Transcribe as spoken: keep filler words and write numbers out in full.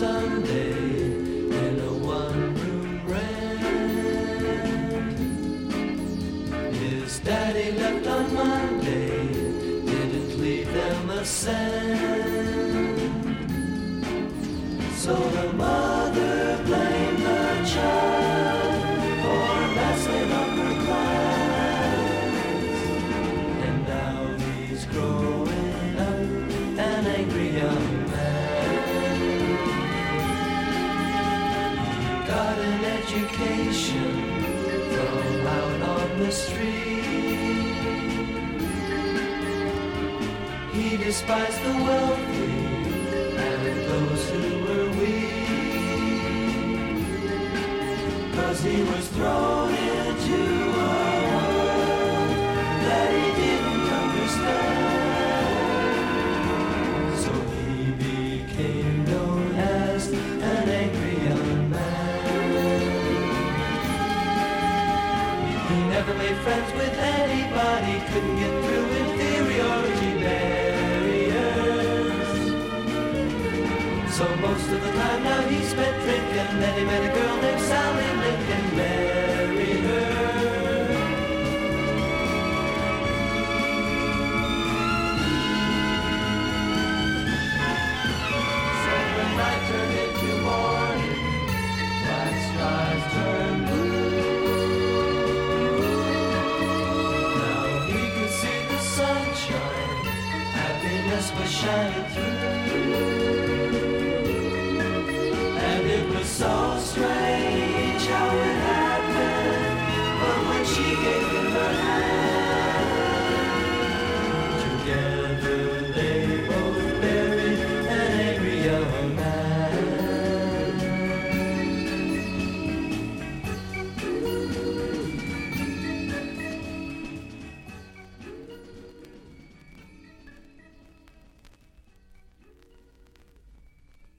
Sunday in a one-room rent. His daddy left on Monday, didn't leave them a cent. So the mother blamed the child for messing up her plans. And now he's growing up an angry young man. He got an education from out on the street. He despised the wealthy and those who were weak, 'cause he was thrown into a world that he didn't understand. So he became known as an angry young man. He never made friends with anybody, couldn't get through inferiority barriers. So most of the time now he spent drinking, then he met a girl